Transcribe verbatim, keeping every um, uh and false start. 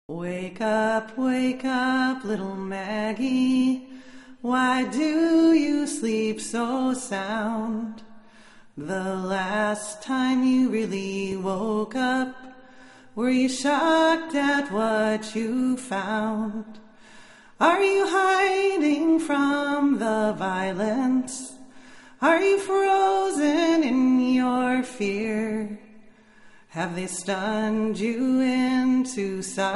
Wake up, wake up, little Maggie. Why do you sleep so sound? The last time you really woke up, were you shocked at what you found? Are you hiding from the violence? Are you frozen in your fear? Have they stunned you into silence?